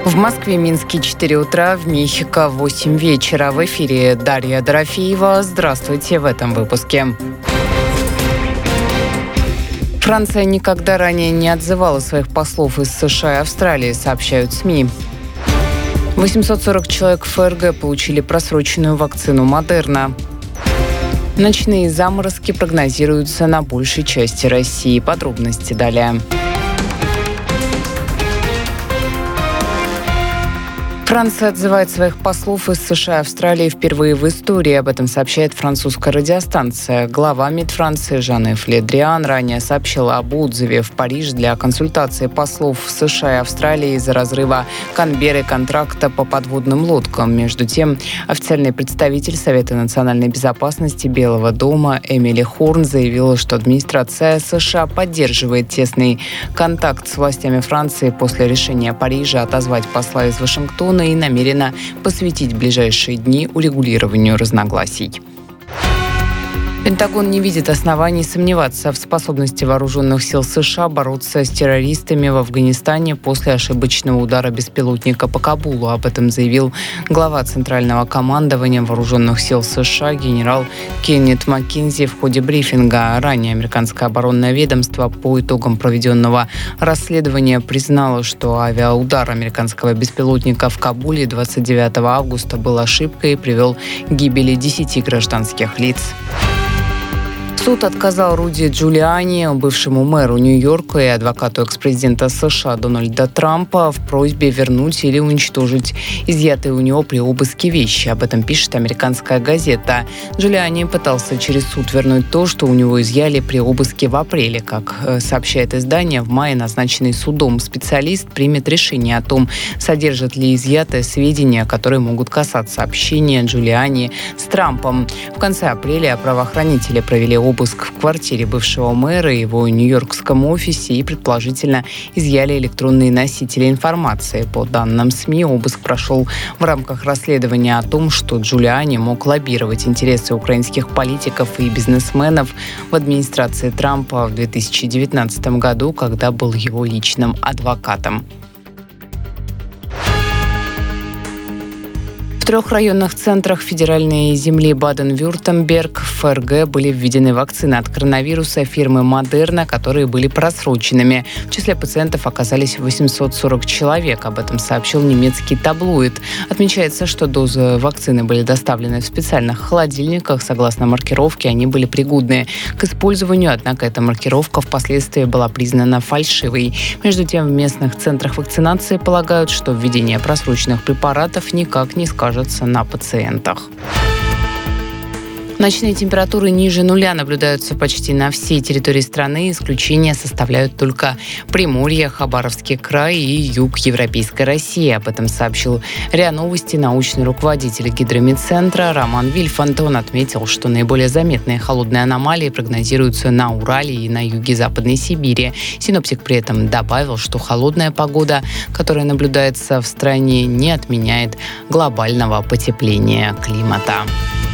В Москве, Минске 4 утра, в Мехико 8 вечера. В эфире Дарья Дорофеева. Здравствуйте в этом выпуске. Франция никогда ранее не отзывала своих послов из США и Австралии, сообщают СМИ. 840 человек в ФРГ получили просроченную вакцину Модерна. Ночные заморозки прогнозируются на большей части России. Подробности далее. Франция отзывает своих послов из США и Австралии впервые в истории. Об этом сообщает французская радиостанция. Глава МИД Франции Жан-Йves Le Drian ранее сообщила об отзыве в Париж для консультации послов в США и Австралии из-за разрыва Канберры контракта по подводным лодкам. Между тем, официальный представитель Совета национальной безопасности Белого дома Эмили Хорн заявила, что администрация США поддерживает тесный контакт с властями Франции после решения Парижа отозвать посла из Вашингтона и намерена посвятить ближайшие дни урегулированию разногласий. Пентагон не видит оснований сомневаться в способности вооруженных сил США бороться с террористами в Афганистане после ошибочного удара беспилотника по Кабулу. Об этом заявил глава Центрального командования вооруженных сил США генерал Кеннет Маккензи в ходе брифинга. Ранее американское оборонное ведомство по итогам проведенного расследования признало, что авиаудар американского беспилотника в Кабуле 29 августа был ошибкой и привел к гибели 10 гражданских лиц. Суд отказал Руди Джулиани, бывшему мэру Нью-Йорка и адвокату экс-президента США Дональда Трампа, в просьбе вернуть или уничтожить изъятые у него при обыске вещи. Об этом пишет американская газета. Джулиани пытался через суд вернуть то, что у него изъяли при обыске в апреле. Как сообщает издание, в мае назначенный судом специалист примет решение о том, содержат ли изъятые сведения, которые могут касаться общения Джулиани с Трампом. В конце апреля правоохранители провели обыск в квартире бывшего мэра и его нью-йоркском офисе и, предположительно, изъяли электронные носители информации. По данным СМИ, обыск прошел в рамках расследования о том, что Джулиани мог лоббировать интересы украинских политиков и бизнесменов в администрации Трампа в 2019 году, когда был его личным адвокатом. В 3 районных центрах федеральной земли Баден-Вюртемберг в ФРГ были введены вакцины от коронавируса фирмы Модерна, которые были просроченными. В числе пациентов оказались 840 человек. Об этом сообщил немецкий таблоид. Отмечается, что дозы вакцины были доставлены в специальных холодильниках. Согласно маркировке, они были пригодны к использованию, однако эта маркировка впоследствии была признана фальшивой. Между тем, в местных центрах вакцинации полагают, что введение просроченных препаратов никак не скажется на пациентах. Ночные температуры ниже нуля наблюдаются почти на всей территории страны. Исключения составляют только Приморье, Хабаровский край и юг Европейской России. Об этом сообщил РИА Новости научный руководитель Гидромедцентра Роман Вильфанд. Он отметил, что наиболее заметные холодные аномалии прогнозируются на Урале и на юге Западной Сибири. Синоптик при этом добавил, что холодная погода, которая наблюдается в стране, не отменяет глобального потепления климата.